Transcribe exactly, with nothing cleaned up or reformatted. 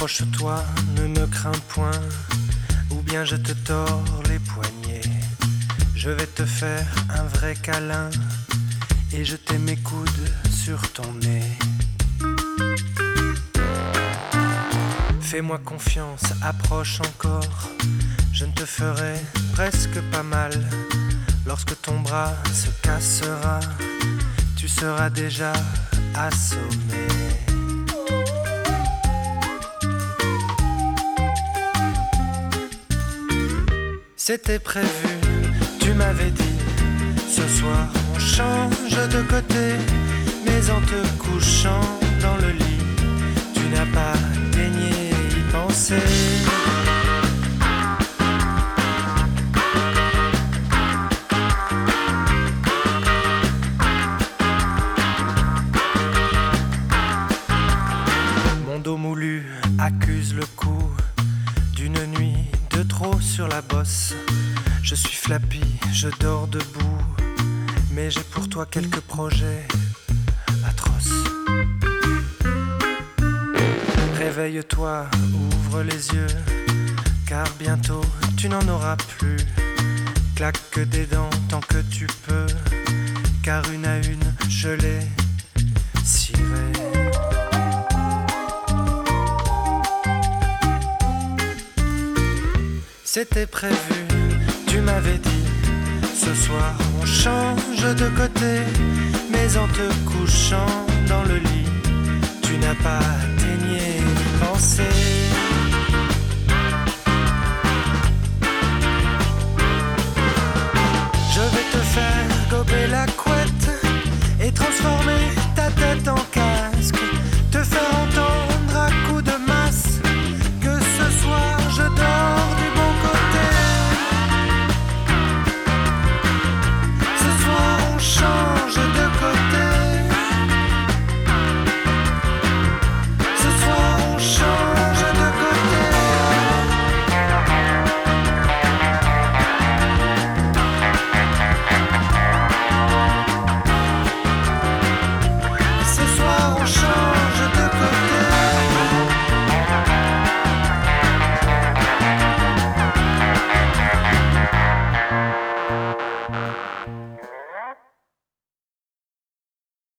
Approche-toi, ne me crains point, ou bien je te tords les poignets. Je vais te faire un vrai câlin et jeter mes coudes sur ton nez. Fais-moi confiance, approche encore, je ne te ferai presque pas mal. Lorsque ton bras se cassera, tu seras déjà assommé. C'était prévu, tu m'avais dit, ce soir on change de côté. Mais en te couchant dans le lit, tu n'as pas daigné y penser. Mon dos moulu accuse le coup d'une nuit de trop sur la bosse. Je suis flappy, je dors debout, mais j'ai pour toi quelques projets atroces. Réveille-toi, ouvre les yeux, car bientôt tu n'en auras plus. Claque des dents tant que tu peux, car une à une je les cirerai. C'était prévu, tu m'avais dit, ce soir on change de côté. Mais en te couchant